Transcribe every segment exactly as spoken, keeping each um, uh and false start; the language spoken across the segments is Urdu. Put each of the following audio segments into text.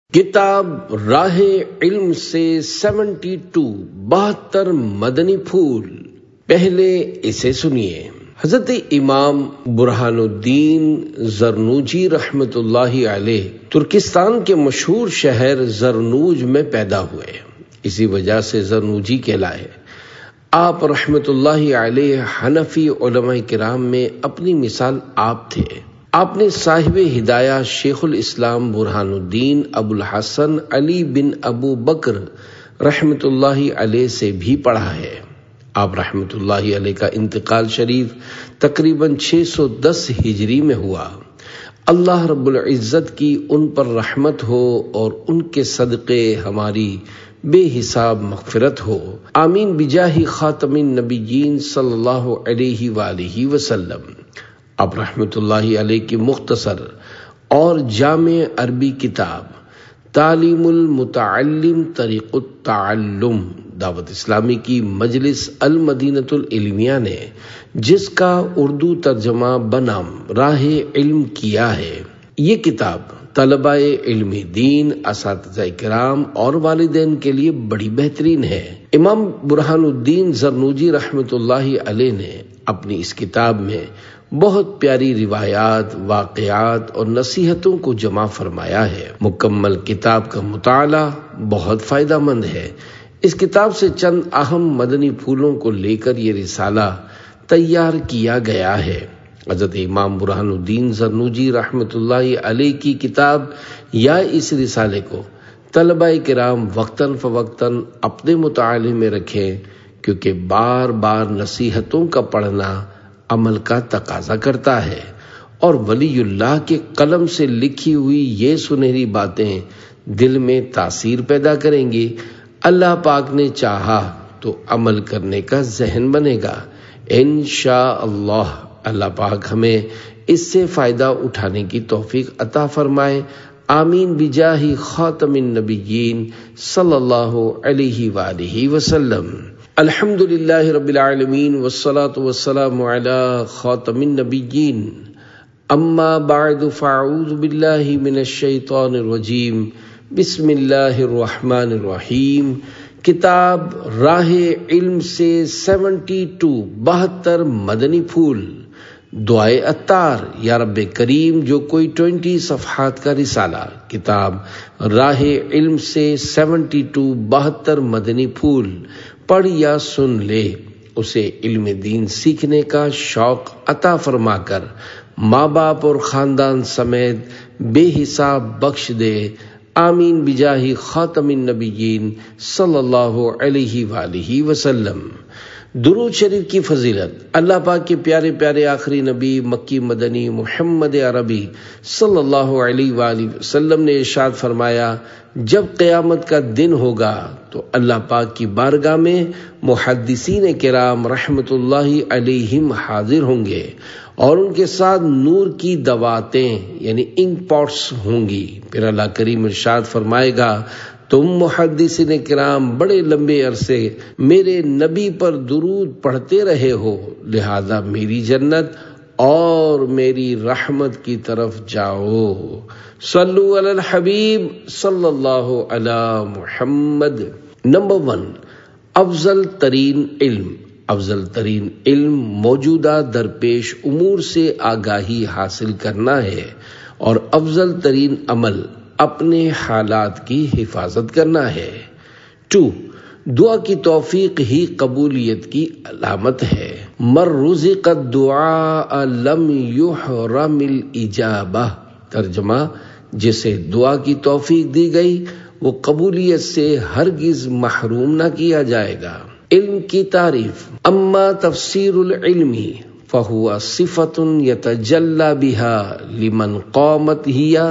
کتاب راہ علم سے سیونٹی ٹو بہتر مدنی پھول. پہلے اسے سنیے. حضرت امام برہان الدین زرنوجی رحمت اللہ علیہ ترکستان کے مشہور شہر زرنوج میں پیدا ہوئے، اسی وجہ سے زرنوجی کہلائے. آپ رحمت اللہ علیہ حنفی علماء کرام میں اپنی مثال آپ تھے. آپ نے صاحب ہدایہ شیخ الاسلام برہان الدین ابو الحسن علی بن ابو بکر رحمت اللہ علیہ سے بھی پڑھا ہے. آپ رحمت اللہ علیہ کا انتقال شریف تقریباً چھ سو دس ہجری میں ہوا. اللہ رب العزت کی ان پر رحمت ہو اور ان کے صدقے ہماری بے حساب مغفرت ہو. آمین بجاہ خاتم النبیین صلی اللہ علیہ وآلہ وسلم. اب رحمت اللہ علیہ کی مختصر اور جامع عربی کتاب تعلیم المتعلم طریق التعلم دعوت اسلامی کی مجلس المدینۃ العلمیہ نے جس کا اردو ترجمہ بنام راہ علم کیا ہے، یہ کتاب طلباء علم دین، اساتذہ کرام اور والدین کے لیے بڑی بہترین ہے. امام برہان الدین زرنوجی رحمت اللہ علیہ نے اپنی اس کتاب میں بہت پیاری روایات، واقعات اور نصیحتوں کو جمع فرمایا ہے. مکمل کتاب کا مطالعہ بہت فائدہ مند ہے. اس کتاب سے چند اہم مدنی پھولوں کو لے کر یہ رسالہ تیار کیا گیا ہے. حضرت امام برہان الدین زرنوجی رحمت اللہ علیہ کی کتاب یا اس رسالے کو طلباء کرام وقتاً فوقتاً اپنے مطالعے میں رکھیں، کیونکہ بار بار نصیحتوں کا پڑھنا عمل کا تقاضا کرتا ہے، اور ولی اللہ کے قلم سے لکھی ہوئی یہ سنہری باتیں دل میں تاثیر پیدا کریں گی. اللہ پاک نے چاہا تو عمل کرنے کا ذہن بنے گا انشاءاللہ. اللہ پاک ہمیں اس سے فائدہ اٹھانے کی توفیق عطا فرمائے. آمین بجاہ خاتم النبیین صلی اللہ علیہ وآلہ وسلم. الحمد للہ رب العالمین والصلاة والسلام علی خاتم النبیین. اما بعد فاعوذ باللہ من الشیطان الرجیم. بسم اللہ الرحمن الرحیم. کتاب راہ علم سے سیونٹی ٹو بہتر مدنی پھول. دعائے عطار. یا رب کریم، جو کوئی ٹوینٹی صفحات کا رسالہ کتاب راہ علم سے سیونٹی ٹو بہتر مدنی پھول پڑھ یا سن لے، اسے علم دین سیکھنے کا شوق عطا فرما کر ماں باپ اور خاندان سمیت بے حساب بخش دے. آمین بجاہ خاتم النبیین صلی اللہ علیہ وآلہ وسلم. درود شریف کی فضیلت. اللہ پاک کے پیارے پیارے آخری نبی مکی مدنی محمد عربی صلی اللہ علیہ وآلہ وسلم نے ارشاد فرمایا، جب قیامت کا دن ہوگا تو اللہ پاک کی بارگاہ میں محدثین کرام رحمت اللہ علیہم حاضر ہوں گے، اور ان کے ساتھ نور کی دواتیں یعنی انک پاٹس ہوں گی. پھر اللہ کریم ارشاد فرمائے گا، تم محدثین کرام بڑے لمبے عرصے میرے نبی پر درود پڑھتے رہے ہو، لہذا میری جنت اور میری رحمت کی طرف جاؤ. صلو علی الحبیب صلی اللہ علی محمد. نمبر ون، افضل ترین علم. افضل ترین علم موجودہ درپیش امور سے آگاہی حاصل کرنا ہے، اور افضل ترین عمل اپنے حالات کی حفاظت کرنا ہے. ٹو، دعا کی توفیق ہی قبولیت کی علامت ہے. مر رزق الدعاء لم یحرم الاجابہ. ترجمہ، جسے دعا کی توفیق دی گئی وہ قبولیت سے ہرگز محروم نہ کیا جائے گا. علم کی تعریف. اما تفسیر العلم فہو صفت یتجلی بها لمن قامت ہیا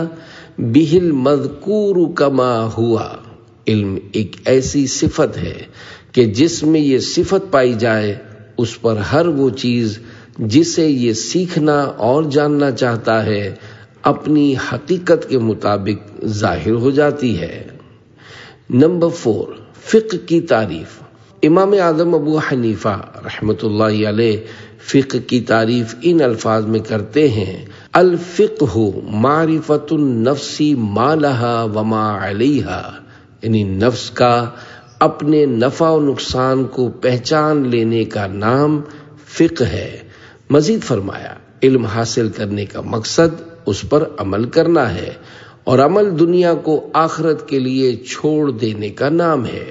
بہل مذکور کما ہوا. علم ایک ایسی صفت ہے کہ جس میں یہ صفت پائی جائے اس پر ہر وہ چیز جسے یہ سیکھنا اور جاننا چاہتا ہے اپنی حقیقت کے مطابق ظاہر ہو جاتی ہے. نمبر فور، فقہ کی تعریف. امام اعظم ابو حنیفہ رحمت اللہ علیہ فقہ کی تعریف ان الفاظ میں کرتے ہیں، الفقہ معرفت النفس ما لها وما علیہا، یعنی نفس کا اپنے نفع و نقصان کو پہچان لینے کا نام فقہ ہے۔ مزید فرمایا علم حاصل کرنے کا مقصد اس پر عمل کرنا ہے، اور عمل دنیا کو آخرت کے لیے چھوڑ دینے کا نام ہے۔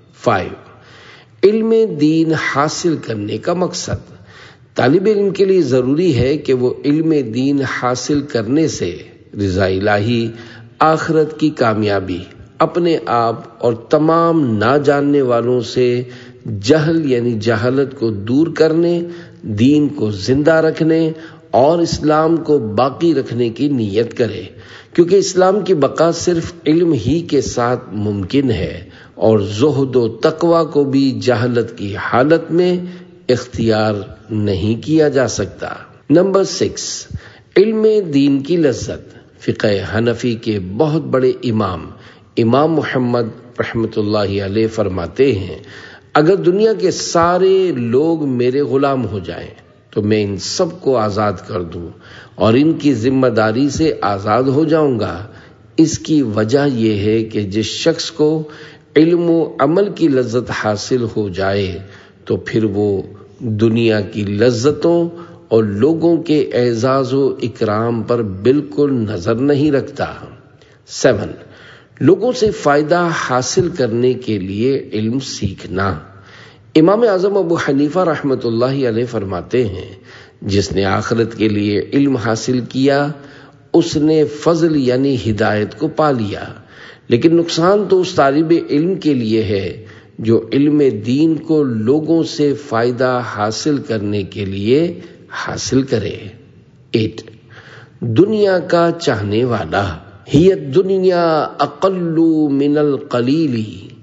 فائیو، علم دین حاصل کرنے کا مقصد۔ طالب علم کے لیے ضروری ہے کہ وہ علم دین حاصل کرنے سے رضا الہی، آخرت کی کامیابی، اپنے آپ اور تمام نہ جاننے والوں سے جہل یعنی جہالت کو دور کرنے، دین کو زندہ رکھنے اور اسلام کو باقی رکھنے کی نیت کرے، کیونکہ اسلام کی بقا صرف علم ہی کے ساتھ ممکن ہے، اور زہد و تقوی کو بھی جہالت کی حالت میں اختیار نہیں کیا جا سکتا۔ نمبر سکس، علم دین کی لذت۔ فقہ حنفی کے بہت بڑے امام امام محمد رحمۃ اللہ علیہ فرماتے ہیں، اگر دنیا کے سارے لوگ میرے غلام ہو جائیں تو میں ان سب کو آزاد کر دوں اور ان کی ذمہ داری سے آزاد ہو جاؤں گا۔ اس کی وجہ یہ ہے کہ جس شخص کو علم و عمل کی لذت حاصل ہو جائے تو پھر وہ دنیا کی لذتوں اور لوگوں کے اعزاز و اکرام پر بالکل نظر نہیں رکھتا۔ سیون، لوگوں سے فائدہ حاصل کرنے کے لیے علم سیکھنا۔ امام اعظم ابو حنیفہ رحمۃ اللہ علیہ فرماتے ہیں، جس نے آخرت کے لیے علم حاصل کیا اس نے فضل یعنی ہدایت کو پا لیا، لیکن نقصان تو اس طالب علم کے لیے ہے جو علم دین کو لوگوں سے فائدہ حاصل کرنے کے لیے حاصل کرے۔ ایٹ، دنیا کا چاہنے والا۔ ہی الدنیا اقل من القلیل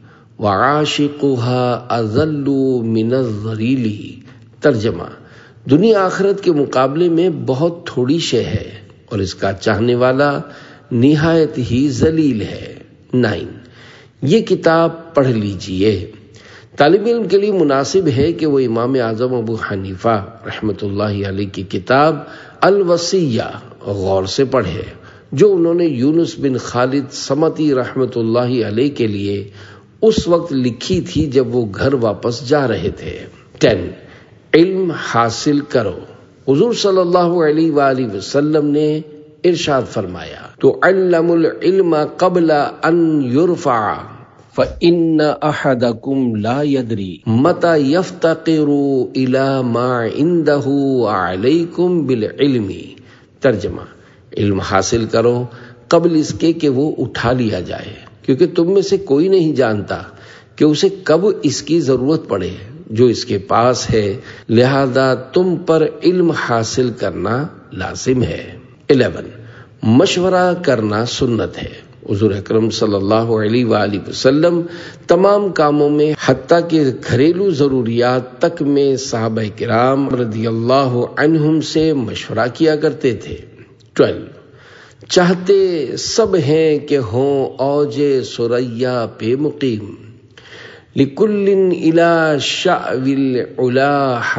وعاشقها اذل من الذلیل۔ ترجمہ، دنیا آخرت کے مقابلے میں بہت تھوڑی شے ہے اور اس کا چاہنے والا نہایت ہی ذلیل ہے۔ نائن، یہ کتاب پڑھ لیجئے۔ طالب علم کے لیے مناسب ہے کہ وہ امام اعظم ابو حنیفہ رحمۃ اللہ علیہ کی کتاب الوصیہ غور سے پڑھے، جو انہوں نے یونس بن خالد صمتی رحمۃ اللہ علیہ کے لیے اس وقت لکھی تھی جب وہ گھر واپس جا رہے تھے۔ ٹین، علم حاصل کرو۔ حضور صلی اللہ علیہ وآلہ وسلم نے ارشاد فرمایا، تو علم العلم قبل ان يرفع فإن أحدكم لا يدري متى يفتقر إلى ما عنده وعليكم بالعلم۔ ترجمہ، علم حاصل کرو قبل اس کے کہ وہ اٹھا لیا جائے، کیونکہ تم میں سے کوئی نہیں جانتا کہ اسے کب اس کی ضرورت پڑے جو اس کے پاس ہے، لہذا تم پر علم حاصل کرنا لازم ہے۔ الیون، مشورہ کرنا سنت ہے۔ حضور اکرم صلی اللہ علیہ وآلہ وسلم تمام کاموں میں حتیٰ کہ گھریلو ضروریات تک میں صحابہ کرام رضی اللہ عنہم سے مشورہ کیا کرتے تھے۔ ٹویلو، چاہتے سب ہیں کہ ہوں اوج ثریا پہ مقیم، لکل الی شعب العلا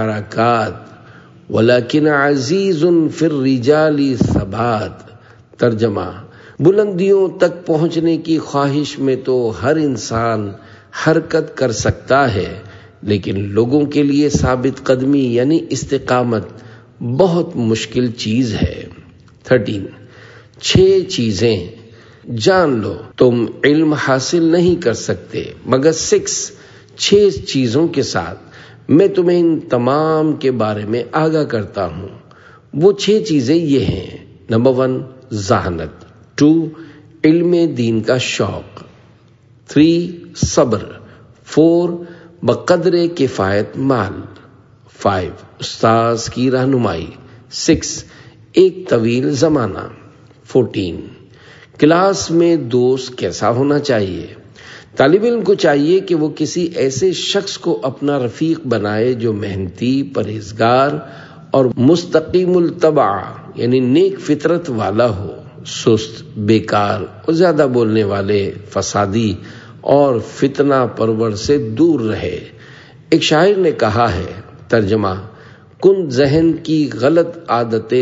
حرکات ولکن عزیز فی الرجال ثبات۔ ترجمہ، بلندیوں تک پہنچنے کی خواہش میں تو ہر انسان حرکت کر سکتا ہے، لیکن لوگوں کے لیے ثابت قدمی یعنی استقامت بہت مشکل چیز ہے۔ تھرٹین، چھ چیزیں جان لو تم علم حاصل نہیں کر سکتے مگر سکس چھ چیزوں کے ساتھ میں تمہیں ان تمام کے بارے میں آگاہ کرتا ہوں۔ وہ چھ چیزیں یہ ہیں: نمبر ون، ذہانت، ٹو، علم دین کا شوق، تھری، صبر، فور، بقدر کفایت مال، فائیو، استاذ کی رہنمائی، سکس، ایک طویل زمانہ، فورٹین، کلاس میں دوست کیسا ہونا چاہیے۔ طالب علم کو چاہیے کہ وہ کسی ایسے شخص کو اپنا رفیق بنائے جو محنتی، پرہیزگار اور مستقیم الطبع یعنی نیک فطرت والا ہو، سست، بیکار اور زیادہ بولنے والے، فسادی اور فتنہ پرور سے دور رہے۔ ایک شاعر نے کہا ہے، ترجمہ، کن ذہن کی غلط عادتیں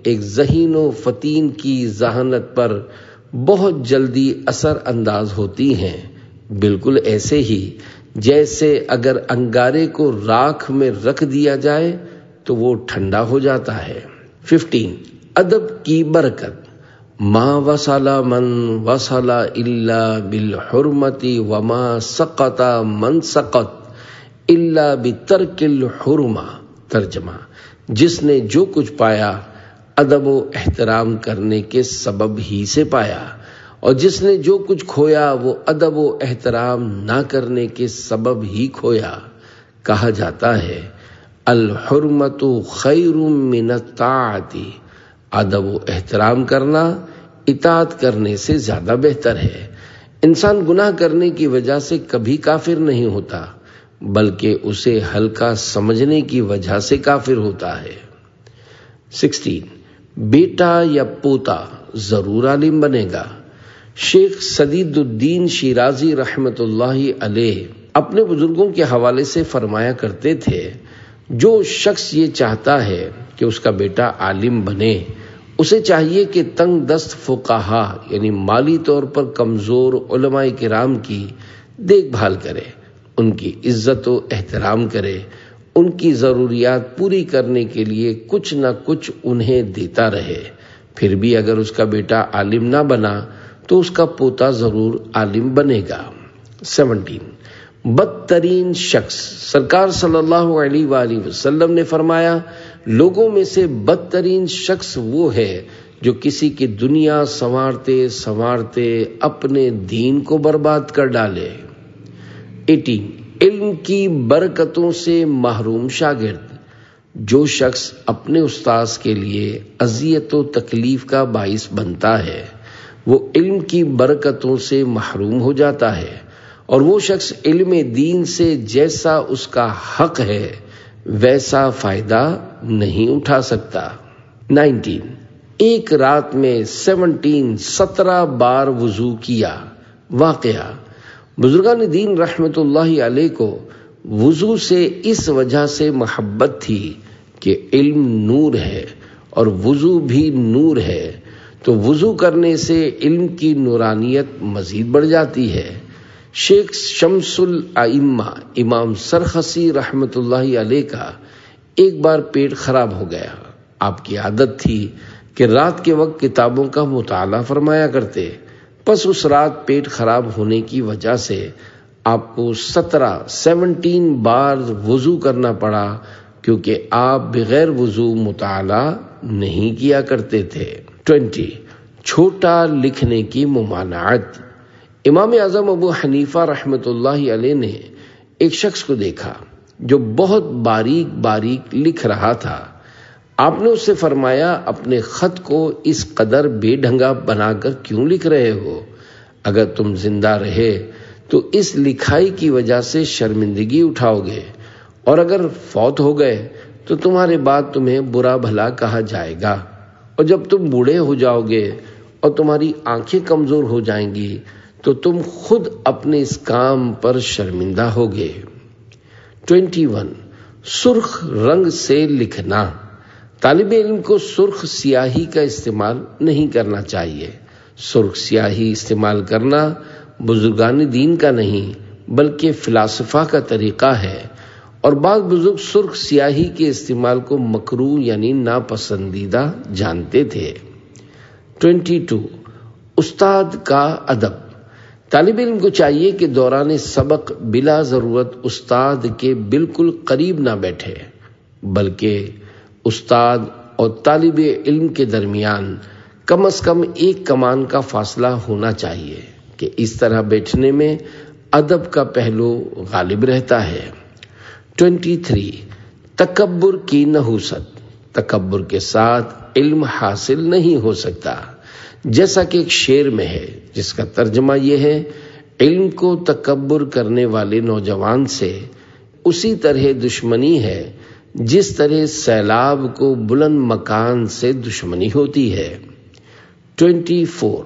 ایک ذہین و فتین کی ذہانت پر بہت جلدی اثر انداز ہوتی ہیں، بالکل ایسے ہی جیسے اگر انگارے کو راکھ میں رکھ دیا جائے تو وہ ٹھنڈا ہو جاتا ہے۔ ففٹین ادب کی برکت، ما وصل من وصل الا بالحرمت وما سقط من سقط الا بترک الحرمہ۔ ترجمہ، جس نے جو کچھ پایا ادب و احترام کرنے کے سبب ہی سے پایا، اور جس نے جو کچھ کھویا وہ ادب و احترام نہ کرنے کے سبب ہی کھویا۔ کہا جاتا ہے الحرمت خیر من الطاعت، ادب و احترام کرنا اطاعت کرنے سے زیادہ بہتر ہے۔ انسان گناہ کرنے کی وجہ سے کبھی کافر نہیں ہوتا، بلکہ اسے ہلکا سمجھنے کی وجہ سے کافر ہوتا ہے۔ سکسٹین بیٹا یا پوتا ضرور عالم بنے گا۔ شیخ سدید الدین شیرازی رحمت اللہ علیہ اپنے بزرگوں کے حوالے سے فرمایا کرتے تھے، جو شخص یہ چاہتا ہے کہ اس کا بیٹا عالم بنے، اسے چاہیے کہ تنگ دست فقہا یعنی مالی طور پر کمزور علماء کرام کی دیکھ بھال کرے، ان کی عزت و احترام کرے، ان کی ضروریات پوری کرنے کے لیے کچھ نہ کچھ انہیں دیتا رہے۔ پھر بھی اگر اس کا بیٹا عالم نہ بنا تو اس کا پوتا ضرور عالم بنے گا۔ سیونٹین بدترین شخص، سرکار صلی اللہ علیہ وآلہ وسلم نے فرمایا لوگوں میں سے بدترین شخص وہ ہے جو کسی کی دنیا سنوارتے سنوارتے اپنے دین کو برباد کر ڈالے۔ ایٹین علم کی برکتوں سے محروم شاگرد، جو شخص اپنے استاذ کے لیے اذیت و تکلیف کا باعث بنتا ہے وہ علم کی برکتوں سے محروم ہو جاتا ہے، اور وہ شخص علم دین سے جیسا اس کا حق ہے ویسا فائدہ نہیں اٹھا سکتا۔ نائنٹین ایک رات میں سیونٹین سترہ بار وضو کیا۔ واقعہ، بزرگان دین رحمت اللہ علیہ کو وضو سے اس وجہ سے محبت تھی کہ علم نور ہے اور وضو بھی نور ہے، تو وضو کرنے سے علم کی نورانیت مزید بڑھ جاتی ہے۔ شیخ شمس الائمہ امام سرخسی رحمت اللہ علیہ کا ایک بار پیٹ خراب ہو گیا۔ آپ کی عادت تھی کہ رات کے وقت کتابوں کا مطالعہ فرمایا کرتے، پس اس رات پیٹ خراب ہونے کی وجہ سے آپ کو سترہ سیونٹین بار وضو کرنا پڑا، کیونکہ آپ بغیر وضو مطالعہ نہیں کیا کرتے تھے۔ ٹوینٹی چھوٹا لکھنے کی ممانعت، امام اعظم ابو حنیفہ رحمت اللہ علیہ نے ایک شخص کو دیکھا جو بہت باریک باریک لکھ رہا تھا۔ آپ نے اس سے فرمایا اپنے خط کو اس قدر بے ڈھنگا بنا کر کیوں لکھ رہے ہو؟ اگر تم زندہ رہے تو اس لکھائی کی وجہ سے شرمندگی اٹھاؤ گے، اور اگر فوت ہو گئے تو تمہارے بعد تمہیں برا بھلا کہا جائے گا، اور جب تم بوڑھے ہو جاؤ گے اور تمہاری آنکھیں کمزور ہو جائیں گی تو تم خود اپنے اس کام پر شرمندہ ہوگے۔ ٹوینٹی ون سرخ رنگ سے لکھنا، طالب علم کو سرخ سیاہی کا استعمال نہیں کرنا چاہیے۔ سرخ سیاہی استعمال کرنا بزرگان دین کا نہیں بلکہ فلاسفہ کا طریقہ ہے، اور بعض بزرگ سرخ سیاہی کے استعمال کو مکروہ یعنی ناپسندیدہ جانتے تھے۔ ٹوینٹی ٹو استاد کا ادب، طالب علم کو چاہیے کہ دوران سبق بلا ضرورت استاد کے بالکل قریب نہ بیٹھے، بلکہ استاد اور طالب علم کے درمیان کم از کم ایک کمان کا فاصلہ ہونا چاہیے کہ اس طرح بیٹھنے میں ادب کا پہلو غالب رہتا ہے۔ ٹوینٹی تھری تکبر کی نحوست، تکبر کے ساتھ علم حاصل نہیں ہو سکتا، جیسا کہ ایک شعر میں ہے جس کا ترجمہ یہ ہے، علم کو تکبر کرنے والے نوجوان سے اسی طرح دشمنی ہے جس طرح سیلاب کو بلند مکان سے دشمنی ہوتی ہے۔ ٹوینٹی فور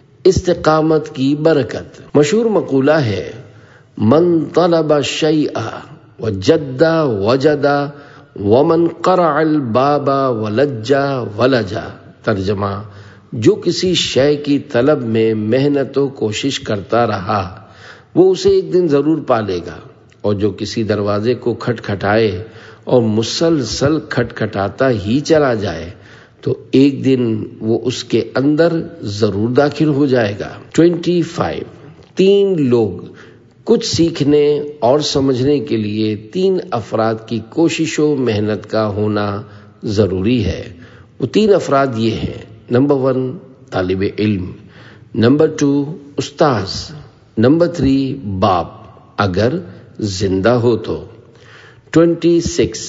استقامت کی برکت، مشہور مقولہ ہے من طلب شیئا وجد وجد ومن قرع الباب ولجا ولجا، ترجمہ جو کسی شے کی طلب میں محنت و کوشش کرتا رہا وہ اسے ایک دن ضرور پالے گا، اور جو کسی دروازے کو کھٹکھٹائے اور مسلسل کھٹکھٹاتا ہی چلا جائے تو ایک دن وہ اس کے اندر ضرور داخل ہو جائے گا۔ ٹوینٹی فائیو، تین لوگ کچھ سیکھنے اور سمجھنے کے لیے تین افراد کی کوشش و محنت کا ہونا ضروری ہے۔ وہ تین افراد یہ ہیں: نمبر ون طالب علم، نمبر ٹو استاذ، نمبر تھری باپ اگر زندہ ہو تو۔ ٹوینٹی سکس،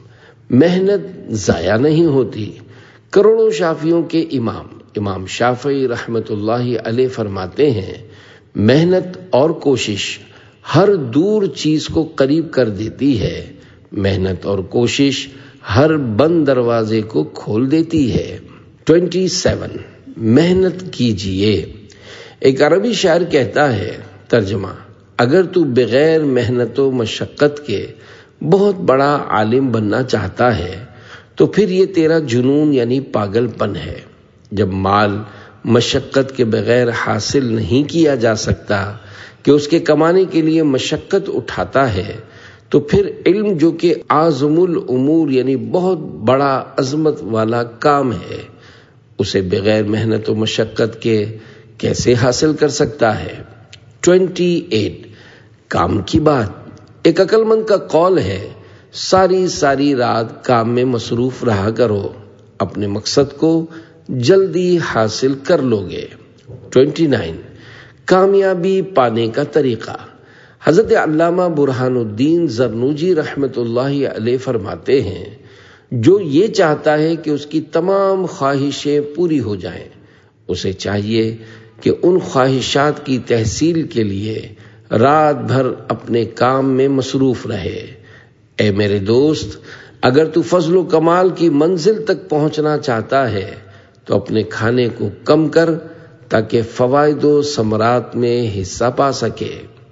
محنت ضائع نہیں ہوتی۔ کروڑوں شافعیوں کے امام امام شافعی رحمت اللہ علیہ فرماتے ہیں، محنت اور کوشش ہر دور چیز کو قریب کر دیتی ہے، محنت اور کوشش ہر بند دروازے کو کھول دیتی ہے۔ ٹوینٹی سیون، محنت کیجئے۔ ایک عربی شاعر کہتا ہے، ترجمہ: اگر تو بغیر محنت و مشقت کے بہت بڑا عالم بننا چاہتا ہے تو پھر یہ تیرا جنون یعنی پاگل پن ہے۔ جب مال مشقت کے بغیر حاصل نہیں کیا جا سکتا کہ اس کے کمانے کے لیے مشقت اٹھاتا ہے تو پھر علم جو کہ اعظم الامور یعنی بہت بڑا عظمت والا کام ہے، اسے بغیر محنت و مشقت کے کیسے حاصل کر سکتا ہے؟ ٹوینٹی ایٹ، کام کی بات۔ ایک عقل مند کا قول ہے، ساری ساری رات کام میں مصروف رہا کرو، اپنے مقصد کو جلدی حاصل کر لو گے۔ ٹوینٹی نائن، کامیابی پانے کا طریقہ۔ حضرت علامہ برہان الدین زرنوجی رحمت اللہ علیہ فرماتے ہیں، جو یہ چاہتا ہے کہ اس کی تمام خواہشیں پوری ہو جائیں، اسے چاہیے کہ ان خواہشات کی تحصیل کے لیے رات بھر اپنے کام میں مصروف رہے۔ اے میرے دوست، اگر تو فضل و کمال کی منزل تک پہنچنا چاہتا ہے تو اپنے کھانے کو کم کر تاکہ فوائد و ثمرات میں حصہ پا سکے۔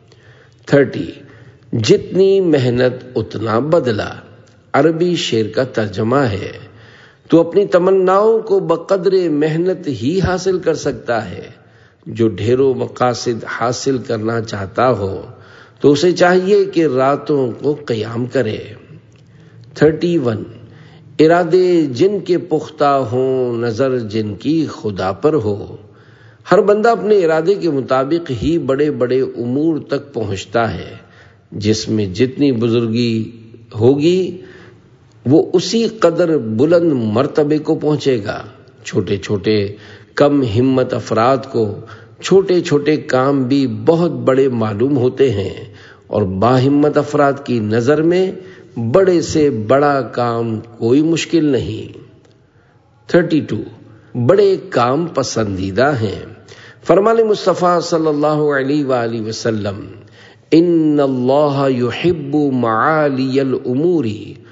تھرٹی، جتنی محنت اتنا بدلہ۔ عربی شعر کا ترجمہ ہے، تو اپنی تمناؤں کو بقدر محنت ہی حاصل کر سکتا ہے۔ جو ڈھیروں مقاصد حاصل کرنا چاہتا ہو تو اسے چاہیے کہ راتوں کو قیام کرے۔ تھرٹی ون، ارادے جن کے پختہ ہوں، نظر جن کی خدا پر ہو۔ ہر بندہ اپنے ارادے کے مطابق ہی بڑے بڑے امور تک پہنچتا ہے۔ جس میں جتنی بزرگی ہوگی وہ اسی قدر بلند مرتبے کو پہنچے گا۔ چھوٹے چھوٹے کم ہمت افراد کو چھوٹے چھوٹے کام بھی بہت بڑے معلوم ہوتے ہیں، اور باہمت افراد کی نظر میں بڑے سے بڑا کام کوئی مشکل نہیں۔ تھرٹی ٹو، بڑے کام پسندیدہ ہیں۔ فرمان مصطفیٰ صلی اللہ علیہ وآلہ وسلم، ان اللہ یحب معالی الامور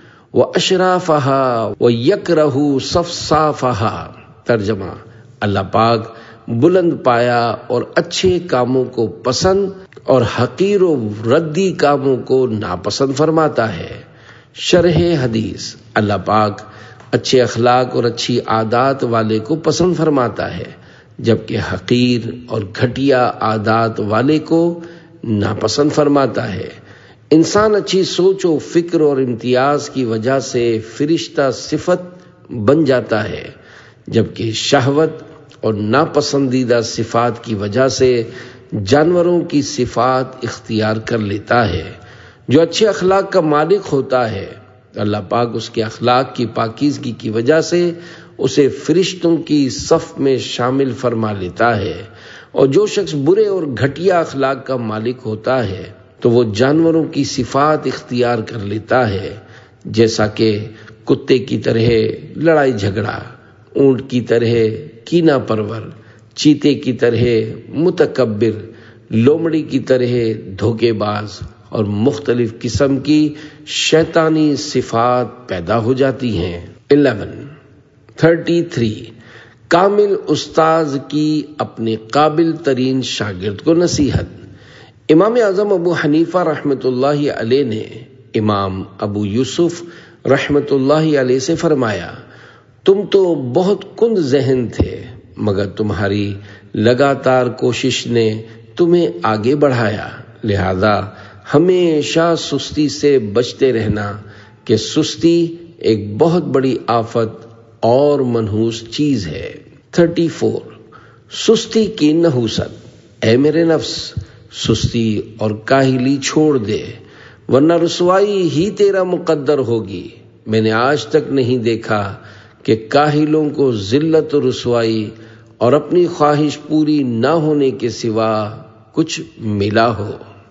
واشرافها ویکرہ صفصافها۔ ترجمہ: اللہ پاک بلند پایا اور اچھے کاموں کو پسند اور حقیر و ردی کاموں کو ناپسند فرماتا ہے۔ شرح حدیث: اللہ پاک اچھے اخلاق اور اچھی عادات والے کو پسند فرماتا ہے، جبکہ حقیر اور گھٹیا عادات والے کو ناپسند فرماتا ہے۔ انسان اچھی سوچ و فکر اور امتیاز کی وجہ سے فرشتہ صفت بن جاتا ہے، جبکہ شہوت اور ناپسندیدہ صفات کی وجہ سے جانوروں کی صفات اختیار کر لیتا ہے۔ جو اچھے اخلاق کا مالک ہوتا ہے، اللہ پاک اس کے اخلاق کی پاکیزگی کی وجہ سے اسے فرشتوں کی صف میں شامل فرما لیتا ہے، اور جو شخص برے اور گھٹیا اخلاق کا مالک ہوتا ہے تو وہ جانوروں کی صفات اختیار کر لیتا ہے، جیسا کہ کتے کی طرح لڑائی جھگڑا، اونٹ کی طرح کینہ پرور، چیتے کی طرح متکبر، لومڑی کی طرح دھوکے باز، اور مختلف قسم کی شیطانی صفات پیدا ہو جاتی ہیں۔ الیون، تھرٹی تھری، کامل استاذ کی اپنے قابل ترین شاگرد کو نصیحت۔ امام اعظم ابو حنیفہ رحمت اللہ علیہ نے امام ابو یوسف رحمت اللہ علیہ سے فرمایا، تم تو بہت کند ذہن تھے مگر تمہاری لگاتار کوشش نے تمہیں آگے بڑھایا، لہذا ہمیشہ سستی سے بچتے رہنا کہ سستی ایک بہت بڑی آفت اور منحوس چیز ہے۔ تھرٹی فور، سستی کی نحوست۔ اے میرے نفس، سستی اور کاہلی چھوڑ دے ورنہ رسوائی ہی تیرا مقدر ہوگی۔ میں نے آج تک نہیں دیکھا کہ کاہلوں کو ذلت و رسوائی اور اپنی خواہش پوری نہ ہونے کے سوا کچھ ملا ہو۔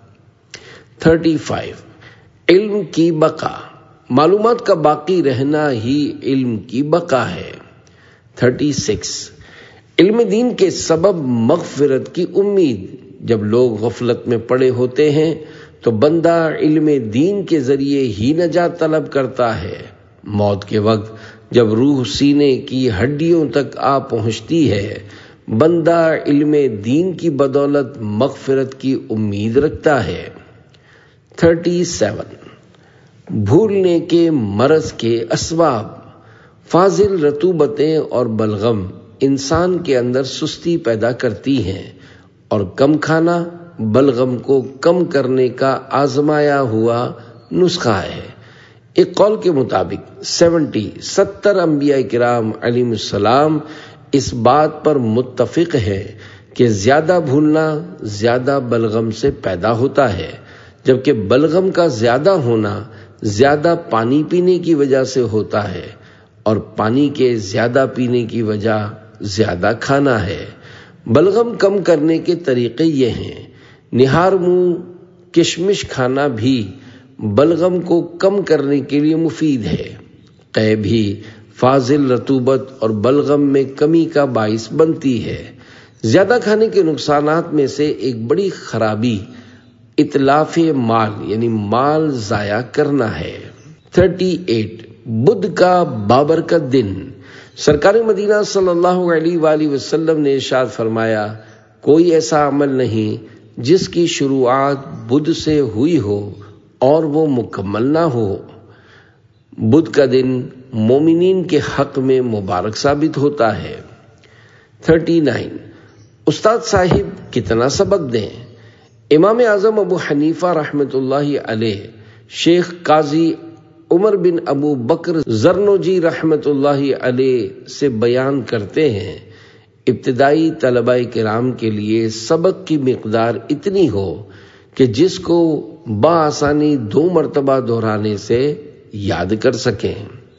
تھرٹی فائیو، علم کی بقا۔ معلومات کا باقی رہنا ہی علم کی بقا ہے۔ تھرٹی سکس، علم دین کے سبب مغفرت کی امید۔ جب لوگ غفلت میں پڑے ہوتے ہیں تو بندہ علم دین کے ذریعے ہی نجات طلب کرتا ہے۔ موت کے وقت جب روح سینے کی ہڈیوں تک آ پہنچتی ہے، بندہ علم دین کی بدولت مغفرت کی امید رکھتا ہے۔ تھرٹی سیون، بھولنے کے مرض کے اسباب۔ فاضل رطوبتیں اور بلغم انسان کے اندر سستی پیدا کرتی ہیں، اور کم کھانا بلغم کو کم کرنے کا آزمایا ہوا نسخہ ہے۔ ایک قول کے مطابق سیونٹی ستر انبیاء کرام علیہ السلام اس بات پر متفق ہے کہ زیادہ بھولنا زیادہ بلغم سے پیدا ہوتا ہے، جبکہ بلغم کا زیادہ ہونا زیادہ پانی پینے کی وجہ سے ہوتا ہے، اور پانی کے زیادہ پینے کی وجہ زیادہ کھانا ہے۔ بلغم کم کرنے کے طریقے یہ ہیں: نہار منہ کشمش کھانا بھی بلغم کو کم کرنے کے لیے مفید ہے۔ قے بھی فاضل رطوبت اور بلغم میں کمی کا باعث بنتی ہے۔ زیادہ کھانے کے نقصانات میں سے ایک بڑی خرابی اتلاف مال یعنی مال ضائع کرنا ہے۔ تھرٹی ایٹ، بدھ کا بابرکت دن۔ سرکار مدینہ صلی اللہ علیہ وآلہ وسلم نے ارشاد فرمایا، کوئی ایسا عمل نہیں جس کی شروعات بدھ سے ہوئی ہو اور وہ مکمل نہ ہو۔ بدھ کا دن مومنین کے حق میں مبارک ثابت ہوتا ہے۔ تھرٹی نائن، استاد صاحب کتنا سبق دیں؟ امام اعظم ابو حنیفہ رحمت اللہ علیہ شیخ قاضی عمر بن ابو بکر زرنوجی رحمت اللہ علیہ سے بیان کرتے ہیں، ابتدائی طلباء کرام کے لیے سبق کی مقدار اتنی ہو کہ جس کو بآسانی دو مرتبہ دہرانے سے یاد کر سکیں۔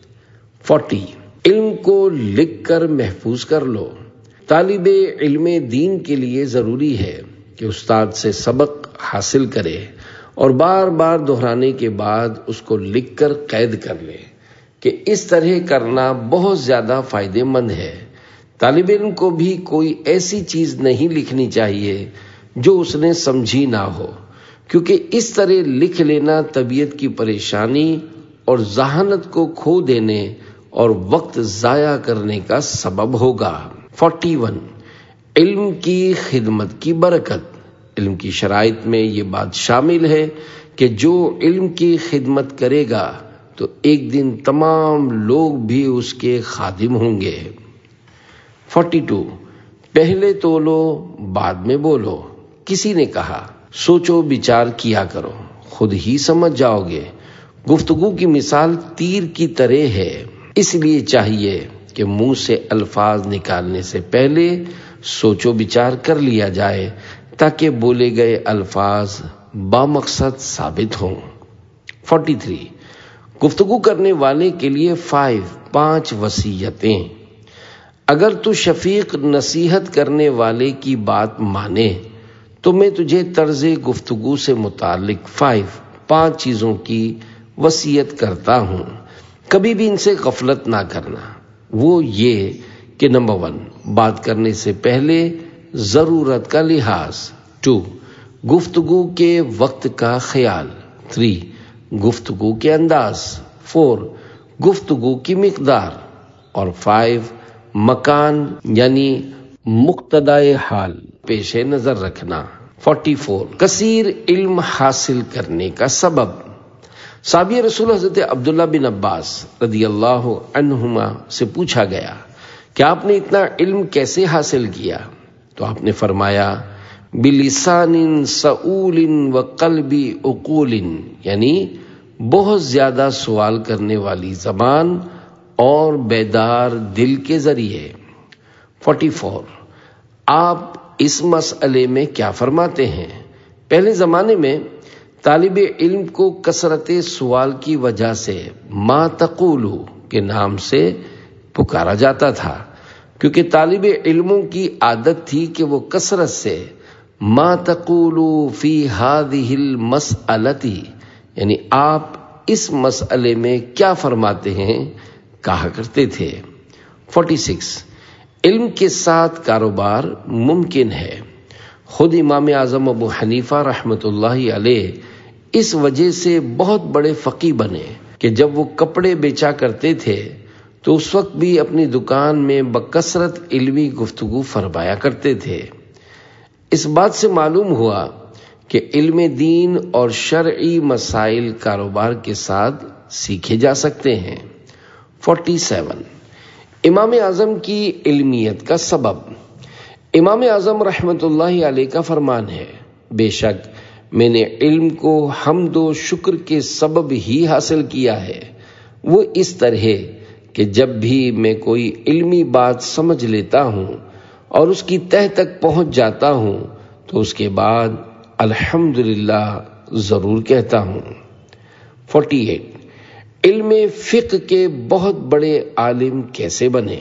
فورٹی، علم کو لکھ کر محفوظ کر لو۔ طالب علم دین کے لیے ضروری ہے کہ استاد سے سبق حاصل کرے اور بار بار دہرانے کے بعد اس کو لکھ کر قید کر لے، کہ اس طرح کرنا بہت زیادہ فائدہ مند ہے۔ طالب علم کو بھی کوئی ایسی چیز نہیں لکھنی چاہیے جو اس نے سمجھی نہ ہو، کیونکہ اس طرح لکھ لینا طبیعت کی پریشانی اور ذہانت کو کھو دینے اور وقت ضائع کرنے کا سبب ہوگا۔ فورٹی ون، علم کی خدمت کی برکت۔ علم کی شرائط میں یہ بات شامل ہے کہ جو علم کی خدمت کرے گا تو ایک دن تمام لوگ بھی اس کے خادم ہوں گے۔ فورٹی ٹو، پہلے تولو بعد میں بولو۔ کسی نے کہا، سوچو بچار کیا کرو، خود ہی سمجھ جاؤ گے۔ گفتگو کی مثال تیر کی طرح ہے، اس لیے چاہیے کہ منہ سے الفاظ نکالنے سے پہلے سوچو بچار کر لیا جائے تاکہ بولے گئے الفاظ بامقصد ثابت ہوں۔ فورٹی تھری، گفتگو کرنے والے کے لیے فائیو پانچ وصیتیں۔ اگر تو شفیق نصیحت کرنے والے کی بات مانے تو میں تجھے طرز گفتگو سے متعلق فائیو پانچ چیزوں کی وصیت کرتا ہوں، کبھی بھی ان سے غفلت نہ کرنا۔ وہ یہ کہ نمبر ون، بات کرنے سے پہلے ضرورت کا لحاظ۔ ٹو، گفتگو کے وقت کا خیال۔ تھری، گفتگو کے انداز۔ فور، گفتگو کی مقدار۔ اور فائیو، مکان یعنی مقتضائے حال پیش نظر رکھنا۔ فورٹی فور، کثیر علم حاصل کرنے کا سبب۔ صحابی رسول حضرت عبداللہ بن عباس رضی اللہ عنہما سے پوچھا گیا کہ آپ نے اتنا علم کیسے حاصل کیا؟ تو آپ نے فرمایا بلسان سؤول و قلب عقول، یعنی بہت زیادہ سوال کرنے والی زبان اور بیدار دل کے ذریعے۔ فورٹی فور، آپ اس مسئلے میں کیا فرماتے ہیں؟ پہلے زمانے میں طالب علم کو کثرت سوال کی وجہ سے ما تقولو کے نام سے پکارا جاتا تھا، کیونکہ طالب علموں کی عادت تھی کہ وہ کثرت سے ما تقولو فی ہذہ المسئلۃ، یعنی آپ اس مسئلے میں کیا فرماتے ہیں کہا کرتے تھے۔ فورٹی سکس، علم کے ساتھ کاروبار ممکن ہے۔ خود امام اعظم ابو حنیفہ رحمۃ اللہ علیہ اس وجہ سے بہت بڑے فقیہ بنے کہ جب وہ کپڑے بیچا کرتے تھے تو اس وقت بھی اپنی دکان میں بکثرت علمی گفتگو فرمایا کرتے تھے۔ اس بات سے معلوم ہوا کہ علم دین اور شرعی مسائل کاروبار کے ساتھ سیکھے جا سکتے ہیں۔ فورٹی سیون، امام اعظم کی علمیت کا سبب۔ امام اعظم رحمۃ اللہ علیہ کا فرمان ہے، بے شک میں نے علم کو حمد و شکر کے سبب ہی حاصل کیا ہے، وہ اس طرح کہ جب بھی میں کوئی علمی بات سمجھ لیتا ہوں اور اس کی تہ تک پہنچ جاتا ہوں تو اس کے بعد الحمدللہ ضرور کہتا ہوں۔ فورٹی ایٹ، علم فقہ کے بہت بڑے عالم کیسے بنے؟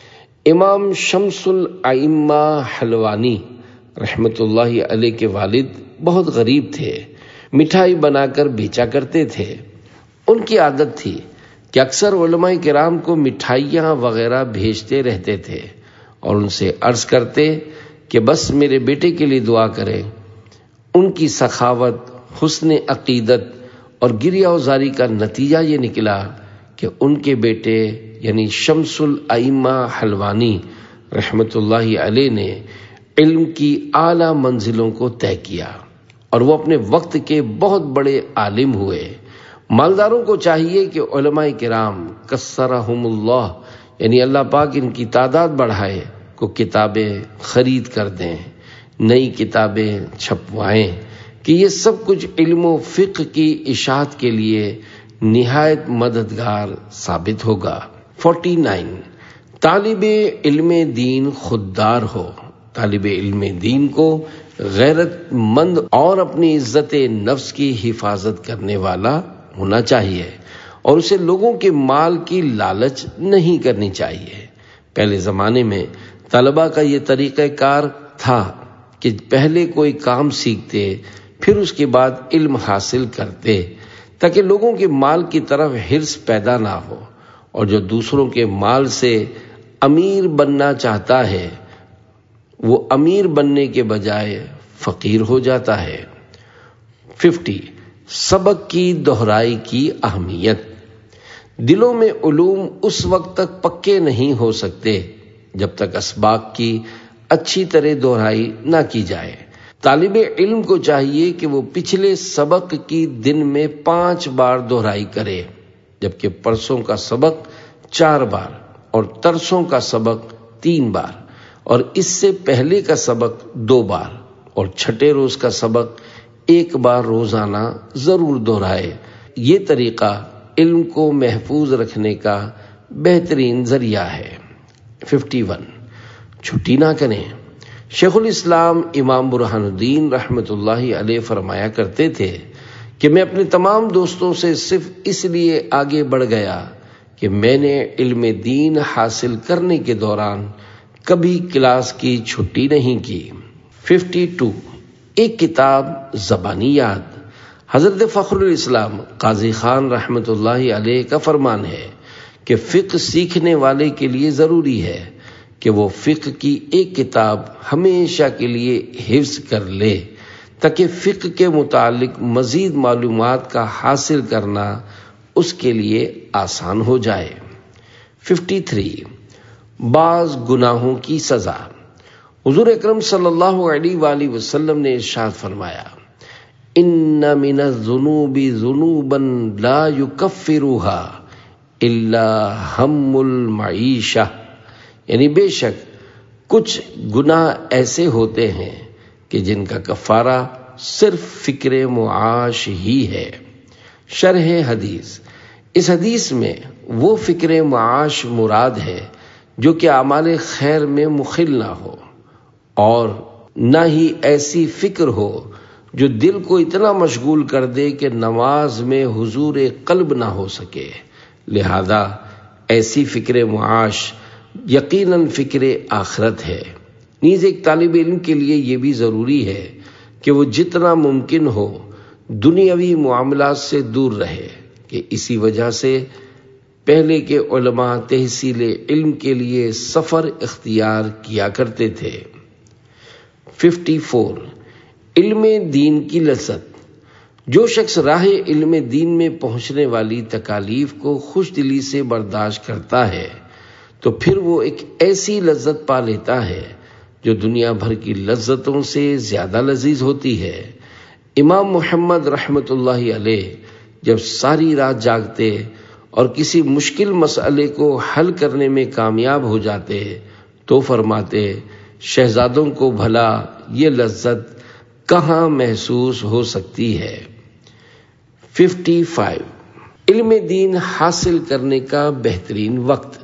امام شمس الائمہ حلوانی رحمت اللہ علیہ کے والد بہت غریب تھے، مٹھائی بنا کر بیچا کرتے تھے۔ ان کی عادت تھی کہ اکثر علماء کرام کو مٹھائیاں وغیرہ بھیجتے رہتے تھے اور ان سے عرض کرتے کہ بس میرے بیٹے کے لیے دعا کریں۔ ان کی سخاوت، حسن عقیدت اور گریہ وزاری کا نتیجہ یہ نکلا کہ ان کے بیٹے یعنی شمس الائمہ حلوانی رحمت اللہ علیہ نے علم کی اعلیٰ منزلوں کو طے کیا اور وہ اپنے وقت کے بہت بڑے عالم ہوئے۔ مالداروں کو چاہیے کہ علماء کرام کثرہم اللہ، یعنی اللہ پاک ان کی تعداد بڑھائے، کو کتابیں خرید کر دیں، نئی کتابیں چھپوائیں، کہ یہ سب کچھ علم و فقہ کی اشاعت کے لیے نہایت مددگار ثابت ہوگا۔ فورٹی نائن، طالب علم دین خوددار ہو۔ طالب علم دین کو غیرت مند اور اپنی عزت نفس کی حفاظت کرنے والا ہونا چاہیے اور اسے لوگوں کے مال کی لالچ نہیں کرنی چاہیے۔ پہلے زمانے میں طلبہ کا یہ طریقہ کار تھا کہ پہلے کوئی کام سیکھتے پھر اس کے بعد علم حاصل کرتے تاکہ لوگوں کے مال کی طرف حرص پیدا نہ ہو، اور جو دوسروں کے مال سے امیر بننا چاہتا ہے وہ امیر بننے کے بجائے فقیر ہو جاتا ہے۔ ففٹی، سبق کی دہرائی کی اہمیت۔ دلوں میں علوم اس وقت تک پکے نہیں ہو سکتے جب تک اسباق کی اچھی طرح دہرائی نہ کی جائے۔ طالب علم کو چاہیے کہ وہ پچھلے سبق کی دن میں پانچ بار دہرائی کرے، جبکہ پرسوں کا سبق چار بار اور ترسوں کا سبق تین بار اور اس سے پہلے کا سبق دو بار اور چھٹے روز کا سبق ایک بار روزانہ ضرور دہرائے۔ یہ طریقہ علم کو محفوظ رکھنے کا بہترین ذریعہ ہے۔ ففٹی ون، چھٹی نہ کریں۔ شیخ الاسلام امام برہان الدین رحمت اللہ علیہ فرمایا کرتے تھے کہ میں اپنے تمام دوستوں سے صرف اس لیے آگے بڑھ گیا کہ میں نے علم دین حاصل کرنے کے دوران کبھی کلاس کی چھٹی نہیں کی۔ ففٹی ٹو، ایک کتاب زبانی یاد۔ حضرت فخر الاسلام قاضی خان رحمت اللہ علیہ کا فرمان ہے کہ فقہ سیکھنے والے کے لیے ضروری ہے کہ وہ فقہ کی ایک کتاب ہمیشہ کے لیے حفظ کر لے تاکہ فقہ کے متعلق مزید معلومات کا حاصل کرنا اس کے لیے آسان ہو جائے۔ ففٹی تھری، بعض گناہوں کی سزا۔ حضور اکرم صلی اللہ علیہ وآلہ وسلم نے ارشاد فرمایا، ان من الذنوب ذنوبا لا يكفرها الا ہم المعیشہ، یعنی بے شک کچھ گناہ ایسے ہوتے ہیں کہ جن کا کفارہ صرف فکر معاش ہی ہے۔ شرح حدیث، اس حدیث میں وہ فکر معاش مراد ہے جو کہ اعمال خیر میں مخل نہ ہو، اور نہ ہی ایسی فکر ہو جو دل کو اتنا مشغول کر دے کہ نماز میں حضور قلب نہ ہو سکے۔ لہذا ایسی فکر معاش یقیناً فکر آخرت ہے۔ نیز ایک طالب علم کے لیے یہ بھی ضروری ہے کہ وہ جتنا ممکن ہو دنیاوی معاملات سے دور رہے، کہ اسی وجہ سے پہلے کے علماء تحصیل علم کے لیے سفر اختیار کیا کرتے تھے۔ ففٹی فور، علم دین کی لذت۔ جو شخص راہ علم دین میں پہنچنے والی تکالیف کو خوش دلی سے برداشت کرتا ہے تو پھر وہ ایک ایسی لذت پا لیتا ہے جو دنیا بھر کی لذتوں سے زیادہ لذیذ ہوتی ہے۔ امام محمد رحمت اللہ علیہ جب ساری رات جاگتے اور کسی مشکل مسئلے کو حل کرنے میں کامیاب ہو جاتے تو فرماتے، شہزادوں کو بھلا یہ لذت کہاں محسوس ہو سکتی ہے۔ ففٹی فائیو، علم دین حاصل کرنے کا بہترین وقت۔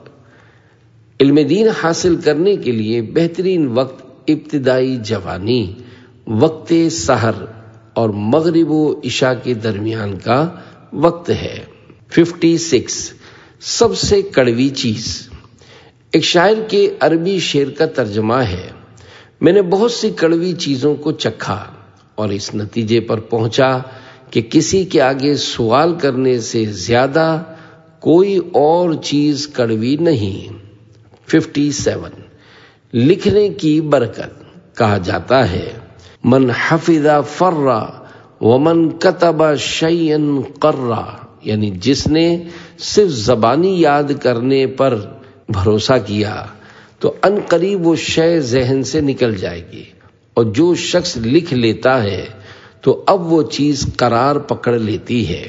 علم دین حاصل کرنے کے لیے بہترین وقت ابتدائی جوانی، وقت سحر اور مغرب و عشاء کے درمیان کا وقت ہے۔ ففٹی سکس، سب سے کڑوی چیز۔ ایک شاعر کے عربی شعر کا ترجمہ ہے، میں نے بہت سی کڑوی چیزوں کو چکھا اور اس نتیجے پر پہنچا کہ کسی کے آگے سوال کرنے سے زیادہ کوئی اور چیز کڑوی نہیں۔ ففٹی سیون، لکھنے کی برکت۔ کہا جاتا ہے، من حفظ فر ومن کتب شیئا قر، یعنی جس نے صرف زبانی یاد کرنے پر بھروسہ کیا تو ان قریب وہ شے ذہن سے نکل جائے گی، اور جو شخص لکھ لیتا ہے تو اب وہ چیز قرار پکڑ لیتی ہے۔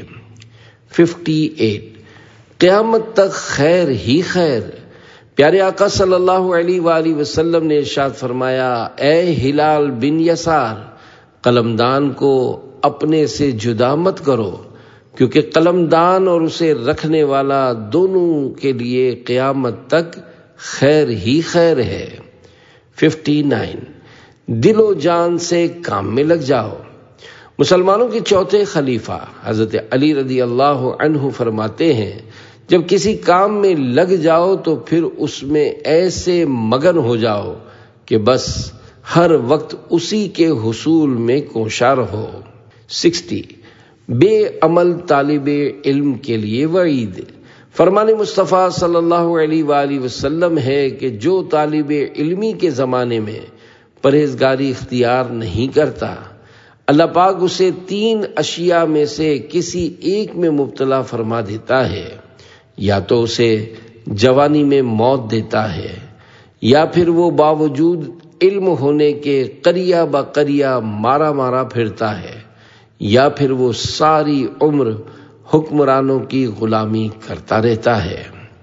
ففٹی ایٹ، قیامت تک خیر ہی خیر۔ پیارے آقا صلی اللہ علیہ وآلہ وسلم نے ارشاد فرمایا، اے ہلال بن یسار، قلمدان کو اپنے سے جدا مت کرو، کیونکہ قلمدان اور اسے رکھنے والا دونوں کے لیے قیامت تک خیر ہی خیر ہے۔ ففٹی نائن، دل و جان سے کام میں لگ جاؤ۔ مسلمانوں کے چوتھے خلیفہ حضرت علی رضی اللہ عنہ فرماتے ہیں، جب کسی کام میں لگ جاؤ تو پھر اس میں ایسے مگن ہو جاؤ کہ بس ہر وقت اسی کے حصول میں کوشاں رہو۔ سکسٹی، بے عمل طالب علم کے لیے وعید۔ فرمان مصطفیٰ صلی اللہ علیہ وآلہ وسلم ہے کہ جو طالب علمی کے زمانے میں پرہیزگاری اختیار نہیں کرتا، اللہ پاک اسے تین اشیاء میں سے کسی ایک میں مبتلا فرما دیتا ہے، یا تو اسے جوانی میں موت دیتا ہے، یا پھر وہ باوجود علم ہونے کے قریہ با قریہ مارا مارا پھرتا ہے، یا پھر وہ ساری عمر حکمرانوں کی غلامی کرتا رہتا ہے۔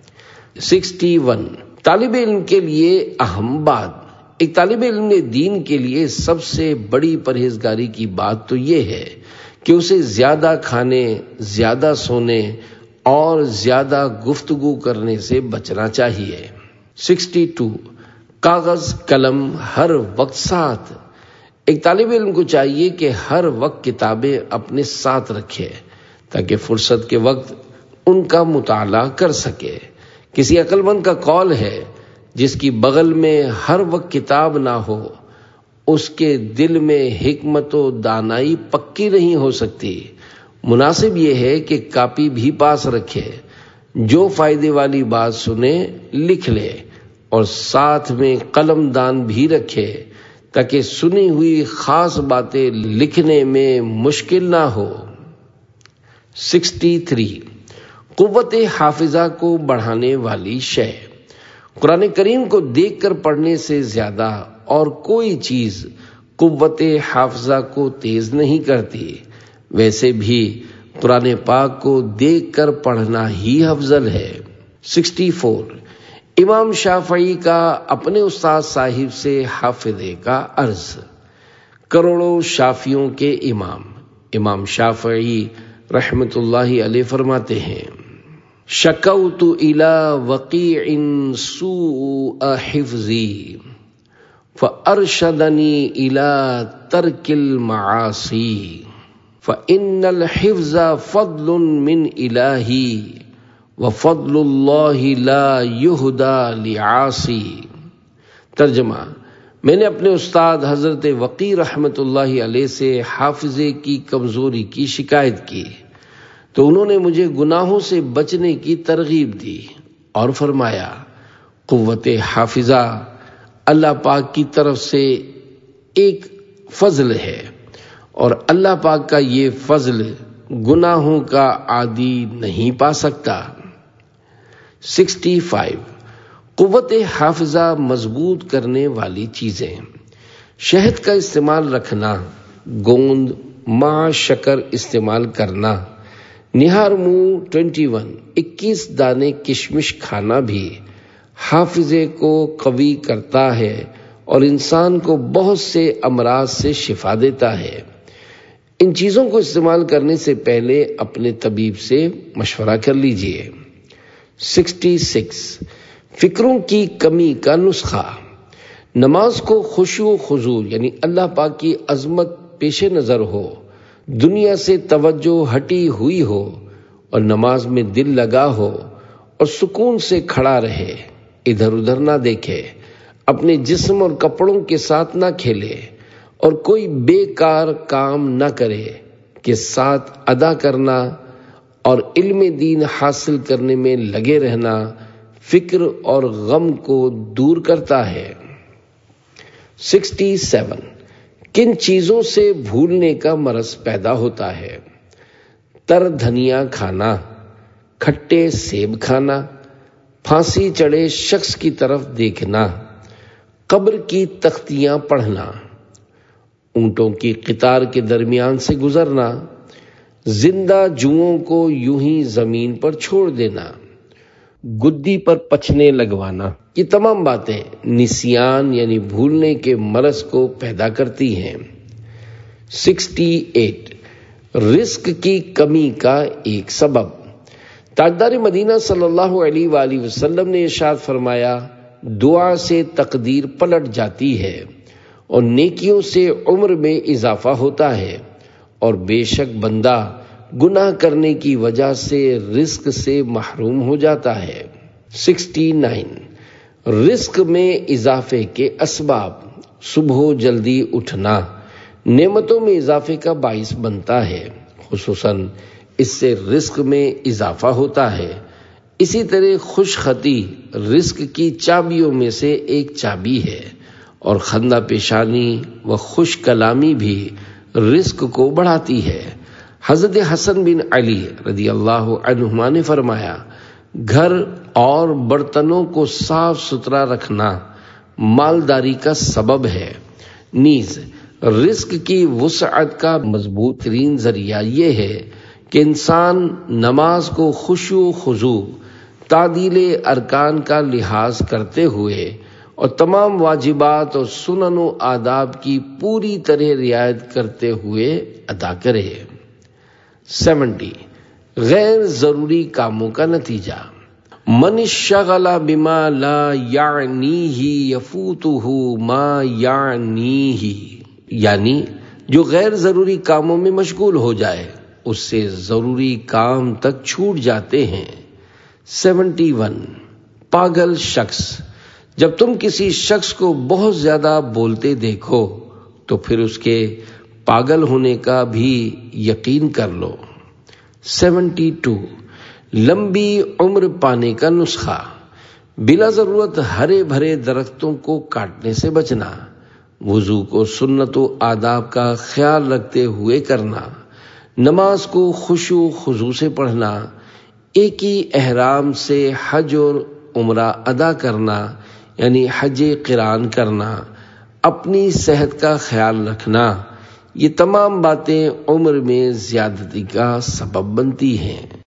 سکسٹی ون، طالب علم کے لیے اہم بات۔ ایک طالب علم دین کے لیے سب سے بڑی پرہیزگاری کی بات تو یہ ہے کہ اسے زیادہ کھانے، زیادہ سونے اور زیادہ گفتگو کرنے سے بچنا چاہیے۔ سکسٹی ٹو، کاغذ قلم ہر وقت ساتھ۔ ایک طالب علم کو چاہیے کہ ہر وقت کتابیں اپنے ساتھ رکھے تاکہ فرصت کے وقت ان کا مطالعہ کر سکے۔ کسی عقل مند کا قول ہے، جس کی بغل میں ہر وقت کتاب نہ ہو اس کے دل میں حکمت و دانائی پکی نہیں ہو سکتی۔ مناسب یہ ہے کہ کاپی بھی پاس رکھے، جو فائدے والی بات سنے لکھ لے، اور ساتھ میں قلم دان بھی رکھے تاکہ سنی ہوئی خاص باتیں لکھنے میں مشکل نہ ہو۔ سکسٹی تھری، قوت حافظہ کو بڑھانے والی شے۔ قرآن کریم کو دیکھ کر پڑھنے سے زیادہ اور کوئی چیز قوت حافظہ کو تیز نہیں کرتی۔ ویسے بھی قرآن پاک کو دیکھ کر پڑھنا ہی افضل ہے۔ سکسٹی فور امام شافعی کا اپنے استاد صاحب سے حافظے کا عرض۔ کروڑوں شافعیوں کے امام امام شافعی رحمت اللہ علیہ فرماتے ہیں، شکوت الی وقیع سوء حفظی فارشدنی الی ترک المعاصی فإن الحفظ فضل من الہی وفضل اللہ لا یہدی لعاصی۔ ترجمہ، میں نے اپنے استاد حضرت وقی رحمت اللہ علیہ سے حافظے کی کمزوری کی شکایت کی تو انہوں نے مجھے گناہوں سے بچنے کی ترغیب دی اور فرمایا، قوت حافظہ اللہ پاک کی طرف سے ایک فضل ہے اور اللہ پاک کا یہ فضل گناہوں کا عادی نہیں پا سکتا۔ سکسٹی فائیو قوت حافظہ مضبوط کرنے والی چیزیں، شہد کا استعمال رکھنا، گوند مع شکر استعمال کرنا، نہار منہ ٹوینٹی ون اکیس دانے کشمش کھانا بھی حافظے کو قوی کرتا ہے اور انسان کو بہت سے امراض سے شفا دیتا ہے۔ ان چیزوں کو استعمال کرنے سے پہلے اپنے طبیب سے مشورہ کر لیجئے۔ سکسٹی سکس فکروں کی کمی کا نسخہ، نماز کو خشوع و خضوع یعنی اللہ پاک کی عظمت پیش نظر ہو، دنیا سے توجہ ہٹی ہوئی ہو اور نماز میں دل لگا ہو اور سکون سے کھڑا رہے، ادھر ادھر نہ دیکھے، اپنے جسم اور کپڑوں کے ساتھ نہ کھیلے اور کوئی بیکار کام نہ کرے کہ ساتھ ادا کرنا اور علم دین حاصل کرنے میں لگے رہنا فکر اور غم کو دور کرتا ہے۔ سکسٹی سیون کن چیزوں سے بھولنے کا مرض پیدا ہوتا ہے؟ تر دھنیا کھانا، کھٹے سیب کھانا، پھانسی چڑھے شخص کی طرف دیکھنا، قبر کی تختیاں پڑھنا، اونٹوں کی قطار کے درمیان سے گزرنا، زندہ جوؤں کو یوں ہی زمین پر چھوڑ دینا، گدی پر پچھنے لگوانا، یہ تمام باتیں نسیان یعنی بھولنے کے مرض کو پیدا کرتی ہیں۔ سکسٹی ایٹ رزق کی کمی کا ایک سبب، تاجدار مدینہ صلی اللہ علیہ وآلہ وسلم نے ارشاد فرمایا، دعا سے تقدیر پلٹ جاتی ہے اور نیکیوں سے عمر میں اضافہ ہوتا ہے، اور بے شک بندہ گناہ کرنے کی وجہ سے رزق سے محروم ہو جاتا ہے۔ سکسٹی نائن رزق میں اضافے کے اسباب، صبح جلدی اٹھنا نعمتوں میں اضافے کا باعث بنتا ہے، خصوصاً اس سے رزق میں اضافہ ہوتا ہے۔ اسی طرح خوش خطی رزق کی چابیوں میں سے ایک چابی ہے، اور خندہ پیشانی و خوش کلامی بھی رزق کو بڑھاتی ہے۔ حضرت حسن بن علی رضی اللہ عنہما نے فرمایا، گھر اور برتنوں کو صاف ستھرا رکھنا مالداری کا سبب ہے، نیز رزق کی وسعت کا مضبوط ترین ذریعہ یہ ہے کہ انسان نماز کو خشوع و خضوع، تعدیل ارکان کا لحاظ کرتے ہوئے اور تمام واجبات اور سنن و آداب کی پوری طرح رعایت کرتے ہوئے ادا کرے۔ سیونٹی غیر ضروری کاموں کا نتیجہ، من اشتغل بما لا یعنیہ یفوتہ ما یعنیہ، یعنی جو غیر ضروری کاموں میں مشغول ہو جائے اس سے ضروری کام تک چھوٹ جاتے ہیں۔ سیونٹی ون پاگل شخص، جب تم کسی شخص کو بہت زیادہ بولتے دیکھو تو پھر اس کے پاگل ہونے کا بھی یقین کر لو۔ سیونٹی ٹو لمبی عمر پانے کا نسخہ، بلا ضرورت ہرے بھرے درختوں کو کاٹنے سے بچنا، وضو کو سنت و آداب کا خیال رکھتے ہوئے کرنا، نماز کو خشوع و خضوع سے پڑھنا، ایک ہی احرام سے حج اور عمرہ ادا کرنا یعنی حج قران کرنا، اپنی صحت کا خیال رکھنا، یہ تمام باتیں عمر میں زیادتی کا سبب بنتی ہیں۔